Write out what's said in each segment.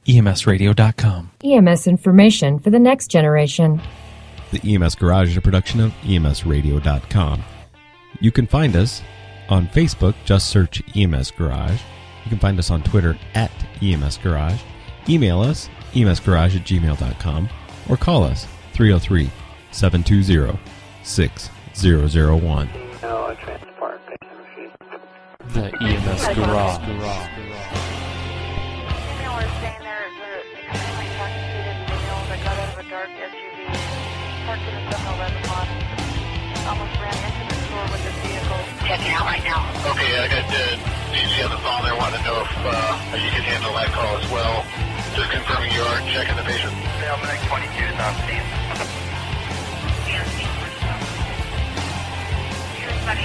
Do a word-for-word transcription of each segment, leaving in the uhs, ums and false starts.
E M S radio dot com. E M S information for the next generation. The E M S Garage is a production of E M S radio dot com. You can find us on Facebook, just search E M S Garage. You can find us on Twitter at E M S Garage. Email us, E M S garage at gmail dot com, or call us, three oh three, seven two zero, six zero zero one. The E M S Garage. Dark S U V parked in the seven eleven lot. Almost ran into the store with his vehicle. Checking out right now. Okay, I got the D C on the phone there. Wanted to know if uh, you could handle that call as well. Just confirming you are checking the patient. Almanac twenty-two is on scene. Here's buddy.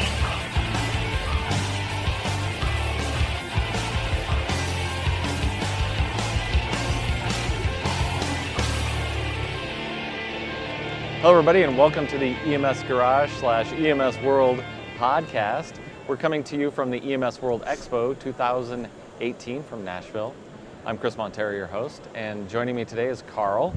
Hello everybody and welcome to the E M S Garage slash E M S World podcast. We're coming to you from the E M S World Expo two thousand eighteen from Nashville. I'm Chris Montero, your host, and joining me today is Carl.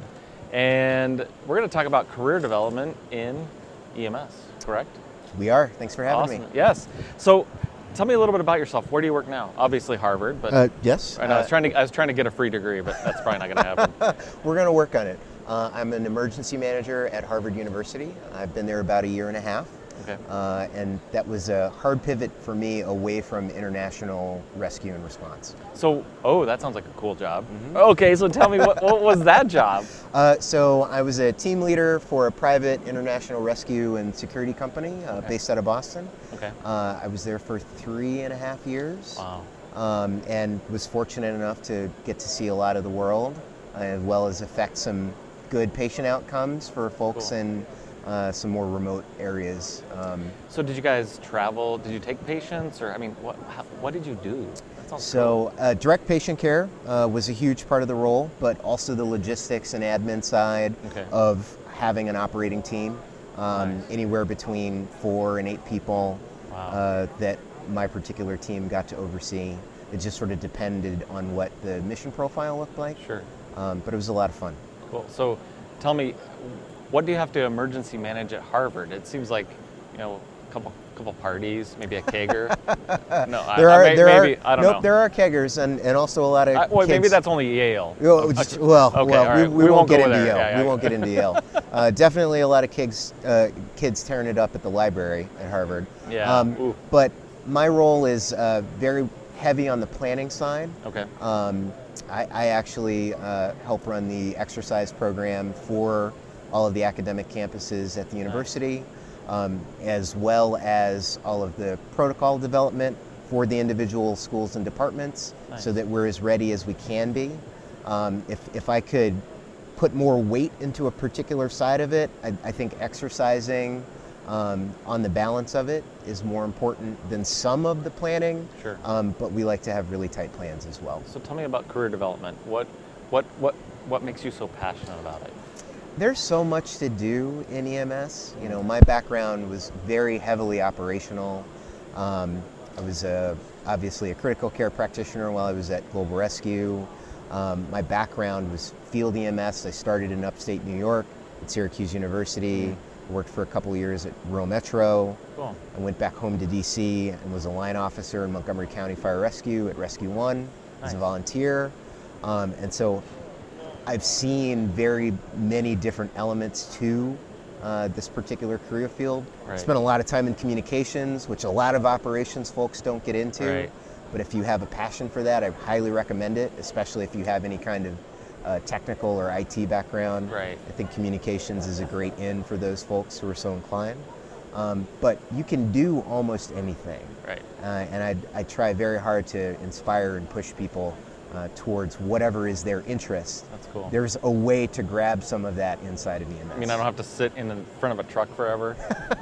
And we're going to talk about career development in E M S, correct? We are. Thanks for having Awesome. me. Yes. So tell me a little bit about yourself. Where do you work now? Obviously Harvard, but uh, yes. I, know, I was uh, trying to I was trying to get a free degree, but that's probably not going to happen. We're going to work on it. Uh, I'm an emergency manager at Harvard University. I've been there about a year and a half. Okay. Uh, and that was a hard pivot for me away from international rescue and response. So, oh, that sounds like a cool job. Mm-hmm. Okay, so tell me, what, what was that job? Uh, so I was a team leader for a private international rescue and security company uh, okay. based based out of Boston. Okay. Uh, I was there for three and a half years. Wow. Um, and was fortunate enough to get to see a lot of the world, uh, as well as affect some good patient outcomes for folks cool. in uh, some more remote areas. Um, so did you guys travel? Did you take patients, or I mean, what how, what did you do? That sounds so uh, direct patient care uh, was a huge part of the role, but also the logistics and admin side okay. of having an operating team, um, nice. anywhere between four and eight people wow. uh, that my particular team got to oversee. It just sort of depended on what the mission profile looked like. Sure. Um, but it was a lot of fun. Cool. So tell me, what do you have to emergency manage at Harvard? It seems like, you know, a couple couple parties, maybe a kegger. no, there I, are, I may, there maybe, are, I don't nope, know. there are keggers and, and also a lot of I, well, kids. maybe that's only Yale. Well, just, well, Okay, well all right. we, we, We won't, won't get go into there. Yale. Yeah, yeah. We won't get into Yale. Uh, definitely a lot of kids, uh, kids tearing it up at the library at Harvard. Yeah. Um, but my role is uh, very heavy on the planning side. Okay. Um, I, I actually uh, help run the exercise program for all of the academic campuses at the university, um, as well as all of the protocol development for the individual schools and departments, nice. so that we're as ready as we can be. Um, if, if I could put more weight into a particular side of it, I, I think exercising um, on the balance of it is more important than some of the planning. Sure. Um, but we like to have really tight plans as well. So tell me about career development. What, what, what, what makes you so passionate about it? There's so much to do in E M S. You know, my background was very heavily operational. Um, I was a, obviously a critical care practitioner while I was at Global Rescue. Um, my background was field E M S. I started in upstate New York at Syracuse University. Mm-hmm. I worked for a couple of years at Rural Metro. Cool. I went back home to D C and was a line officer in Montgomery County Fire Rescue at Rescue One Nice. as a volunteer. Um, and so I've seen very many different elements to uh, this particular career field. Right. Spent a lot of time in communications, which a lot of operations folks don't get into. Right. But if you have a passion for that, I highly recommend it, especially if you have any kind of uh, technical or I T background. Right. I think communications is a great in for those folks who are so inclined. Um, but you can do almost anything. Right. Uh, and I, I try very hard to inspire and push people uh, towards whatever is their interest. That's cool. There's a way to grab some of that inside of E M S. I mean, I don't have to sit in the front of a truck forever.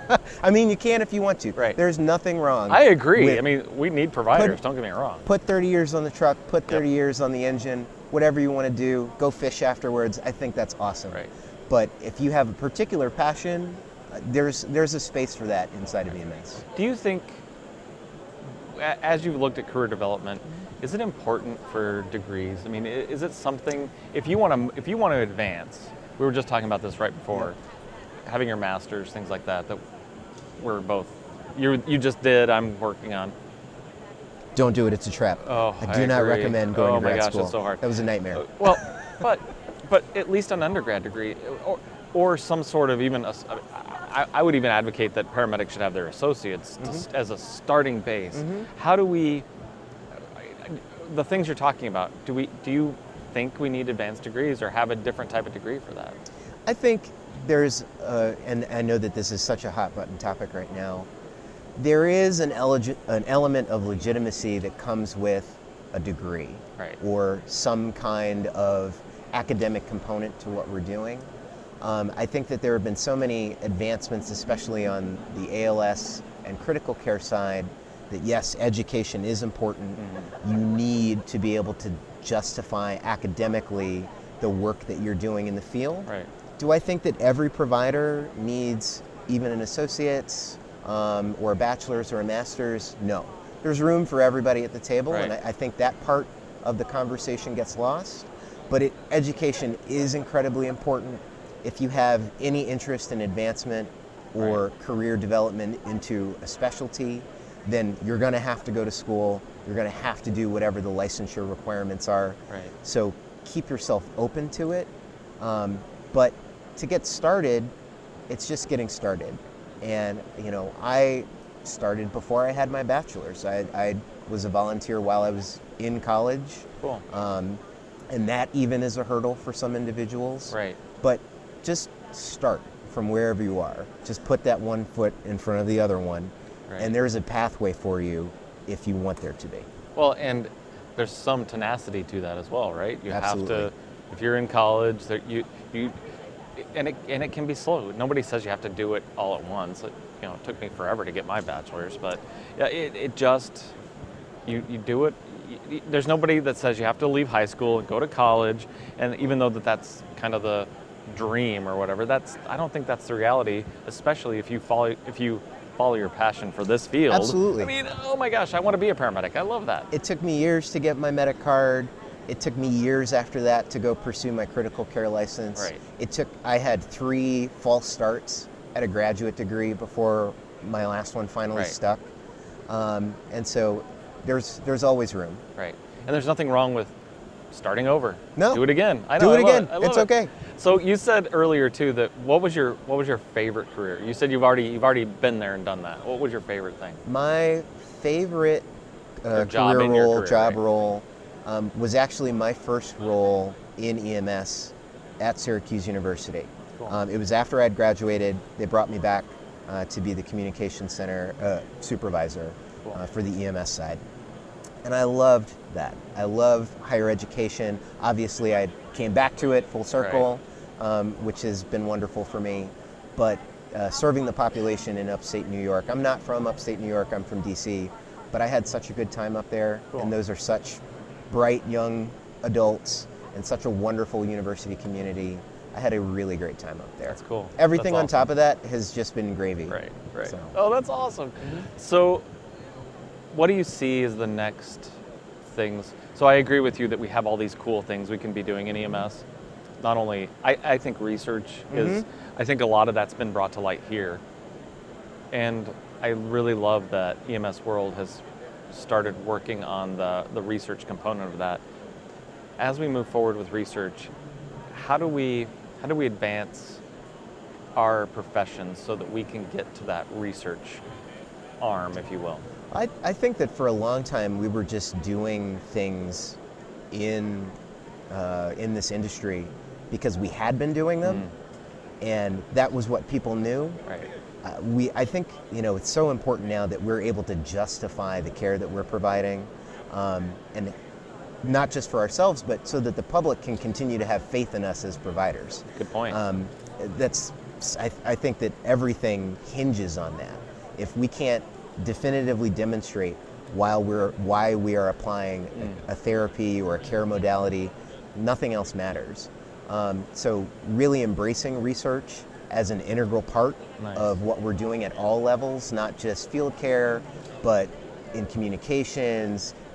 I mean, you can if you want to. Right. There's nothing wrong. I agree. with- I mean, we need providers, Put- don't get me wrong. Put thirty years on the truck, put thirty Yep. years on the engine, whatever you want to do, go fish afterwards. I think that's awesome. Right. But if you have a particular passion, uh, there's there's a space for that inside of E M S. Do you think, a- as you've looked at career development, is it important for degrees? I mean, i- is it something, if you want to, if you want to advance, we were just talking about this right before, having your master's, things like that, that we're both, you you just did, I'm working on. Don't do it. It's a trap. Oh, I do I not agree. recommend going Oh to my grad gosh, school. it's so hard. That was a nightmare. Uh, Well, but but at least an undergrad degree, or or some sort of even a, I, I would even advocate that paramedics should have their associates to, s- as a starting base. How do we? The things you're talking about. Do we? Do you think we need advanced degrees or have a different type of degree for that? I think there's, uh, and I know that this is such a hot button topic right now. There is an, elegi- an element of legitimacy that comes with a degree, Right. or some kind of academic component to what we're doing. Um, I think that there have been so many advancements, especially on the A L S and critical care side, that yes, education is important. Mm-hmm. You need to be able to justify academically the work that you're doing in the field. Right. Do I think that every provider needs even an associate's um, or a bachelor's or a master's? No. There's room for everybody at the table, and Right. I, I think that part of the conversation gets lost. But it, education is incredibly important. If you have any interest in advancement or career development into a specialty, then you're going to have to go to school. You're going to have to do whatever the licensure requirements are. Right. So keep yourself open to it. Um, but to get started, it's just getting started. And, you know, I started before I had my bachelor's. I, I was a volunteer while I was in college. Cool. Um, and that even is a hurdle for some individuals. Right. But just start from wherever you are. Just put that one foot in front of the other one. Right. And there's a pathway for you if you want there to be. Well, and there's some tenacity to that as well, right? You have Absolutely. to, if you're in college, that you you, and it and it can be slow. Nobody says you have to do it all at once. It, you know, it took me forever to get my bachelor's, but yeah, it, it just you you do it. Y- There's nobody that says you have to leave high school and go to college, and even though that that's kind of the dream or whatever, that's I don't think that's the reality. Especially if you follow if you follow your passion for this field. Absolutely. I mean, oh my gosh, I want to be a paramedic. I love that. It took me years to get my medic card. It took me years after that to go pursue my critical care license. Right. It took, I had three false starts at a graduate degree before my last one finally Right. stuck. Um, and so there's there's always room. Right. And there's nothing wrong with starting over. No. Do it again. I Do know. it I love again. I love It's it. okay. So you said earlier too that what was your what was your favorite career? You said you've already you've already been there and done that. What was your favorite thing? My favorite uh, Or job career in your role, career, job right? role, um, was actually my first role in E M S at Syracuse University. Cool. Um, it was after I'd graduated. They brought me back uh, to be the communication center uh, supervisor Cool. uh, for the E M S side. And I loved that. I love higher education. Obviously, I came back to it full circle, um, which has been wonderful for me. But uh, serving the population in upstate New York, I'm not from upstate New York, I'm from D C, but I had such a good time up there. Cool. And those are such bright young adults and such a wonderful university community. I had a really great time up there. That's cool. Everything That's on top awesome. of that has just been gravy. Right, right. So- Oh, that's awesome. So what do you see as the next things? So I agree with you that we have all these cool things we can be doing in E M S. Not only, I, I think research is, I think a lot of that's been brought to light here. And I really love that E M S World has started working on the, the research component of that. As we move forward with research, how do we, how do we advance our professions so that we can get to that research arm, if you will? I, I think that for a long time we were just doing things in uh, in this industry because we had been doing them, and that was what people knew. Right. Uh, we I think you know it's so important now that we're able to justify the care that we're providing, um, and not just for ourselves, but so that the public can continue to have faith in us as providers. Good point. Um, that's I, I think that everything hinges on that. If we can't definitively demonstrate while we're why we are applying a, a therapy or a care modality, nothing else matters. Um, so really embracing research as an integral part Nice. of what we're doing at all levels, not just field care, but in communications,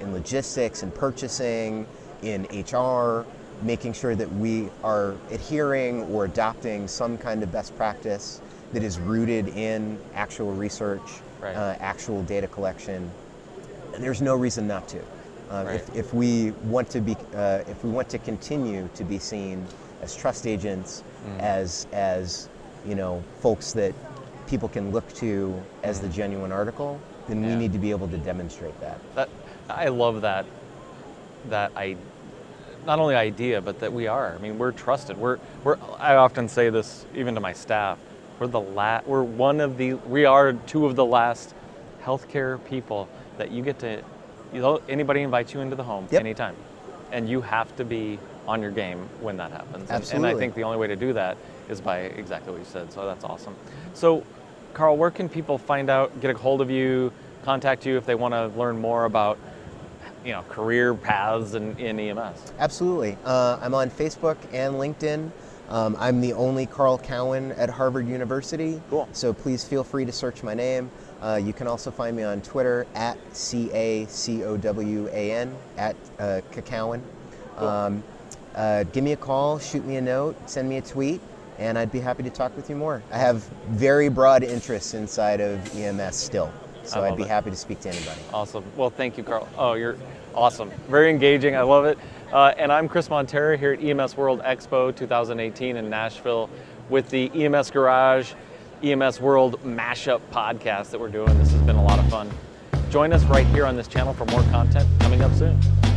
in logistics, in purchasing, in H R, making sure that we are adhering or adopting some kind of best practice that is rooted in actual research, Right. uh, actual data collection. And there's no reason not to. Uh, Right. if, if we want to be, uh, if we want to continue to be seen as trust agents, Mm. as as you know, folks that people can look to as the genuine article, then we Yeah. need to be able to demonstrate that. That I love that. That I, not only idea, but that we are. I mean, we're trusted. We're we're. I often say this even to my staff. We're the la- We're one of the. We are two of the last healthcare people that you get to. You know, anybody invites you into the home Yep. anytime, and you have to be on your game when that happens. And- And, Absolutely. I think the only way to do that is by exactly what you said. So that's awesome. So, Carl, where can people find out, get a hold of you, contact you if they want to learn more about, you know, career paths in, in E M S? Absolutely. Uh, I'm on Facebook and LinkedIn. Um, I'm the only Carl Cowan at Harvard University. Cool. So please feel free to search my name. Uh, you can also find me on Twitter at C A C O W A N, at uh, Cacowan. Cool. Um, uh, give me a call, shoot me a note, send me a tweet, and I'd be happy to talk with you more. I have very broad interests inside of E M S still, so I I'd love be it. happy to speak to anybody. Awesome. Well, thank you, Carl. Oh, you're awesome. Very engaging. I love it. Uh, and I'm Chris Montero here at E M S World Expo twenty eighteen in Nashville with the E M S Garage, E M S World Mashup podcast that we're doing. This has been a lot of fun. Join us right here on this channel for more content coming up soon.